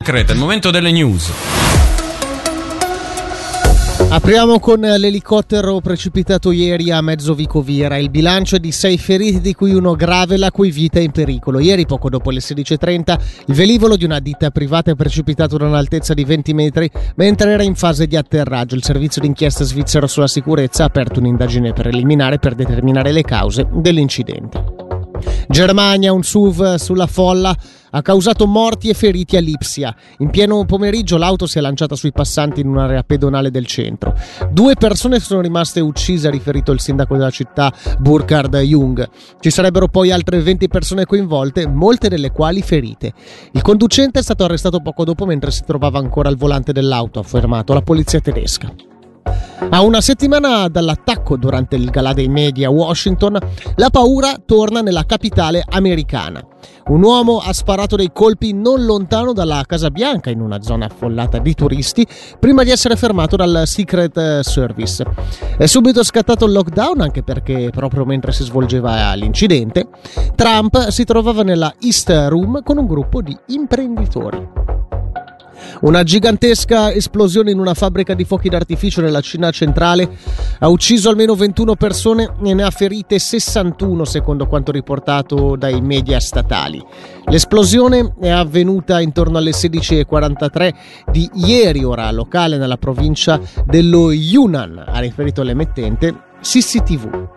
concrete, il momento delle news. Apriamo con l'elicottero precipitato ieri a Mezzovico Vira. Il bilancio è di 6 feriti, di cui uno grave, la cui vita è in pericolo. Ieri, poco dopo le 16:30, il velivolo di una ditta privata è precipitato da un'altezza di 20 metri mentre era in fase di atterraggio. Il servizio d'inchiesta svizzero sulla sicurezza ha aperto un'indagine preliminare per determinare le cause dell'incidente. Germania, un SUV sulla folla ha causato morti e feriti a Lipsia. In pieno pomeriggio l'auto si è lanciata sui passanti in un'area pedonale del centro. 2 persone sono rimaste uccise, ha riferito il sindaco della città Burkhard Jung. Ci sarebbero poi altre 20 persone coinvolte, molte delle quali ferite. Il conducente è stato arrestato poco dopo mentre si trovava ancora al volante dell'auto, ha affermato la polizia tedesca. A una settimana dall'attacco durante il Galà dei media a Washington, la paura torna nella capitale americana. Un uomo ha sparato dei colpi non lontano dalla Casa Bianca, in una zona affollata di turisti, prima di essere fermato dal Secret Service. È subito scattato il lockdown, anche perché proprio mentre si svolgeva l'incidente, Trump si trovava nella East Room con un gruppo di imprenditori. Una gigantesca esplosione in una fabbrica di fuochi d'artificio nella Cina centrale ha ucciso almeno 21 persone e ne ha ferite 61, secondo quanto riportato dai media statali. L'esplosione è avvenuta intorno alle 16:43 di ieri, ora locale, nella provincia dello Yunnan, ha riferito l'emittente CCTV.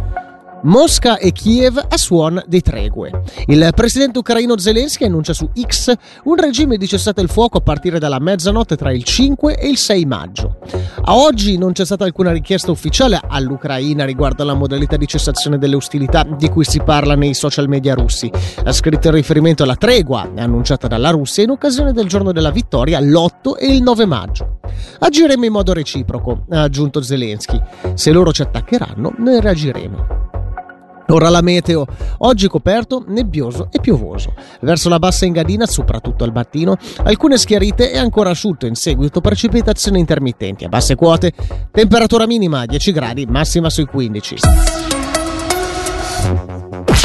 Mosca e Kiev a suon di tregue. Il presidente ucraino Zelensky annuncia su X un regime di cessate il fuoco a partire dalla mezzanotte tra il 5 e il 6 maggio. A oggi non c'è stata alcuna richiesta ufficiale all'Ucraina riguardo alla modalità di cessazione delle ostilità di cui si parla nei social media russi. Ha scritto in riferimento alla tregua annunciata dalla Russia in occasione del giorno della vittoria l'8 e il 9 maggio. Agiremo in modo reciproco, ha aggiunto Zelensky. Se loro ci attaccheranno, noi reagiremo. Ora la meteo, oggi coperto, nebbioso e piovoso. Verso la bassa Engadina, soprattutto al mattino, alcune schiarite e ancora asciutto, in seguito precipitazioni intermittenti. A basse quote, temperatura minima 10 gradi, massima sui 15.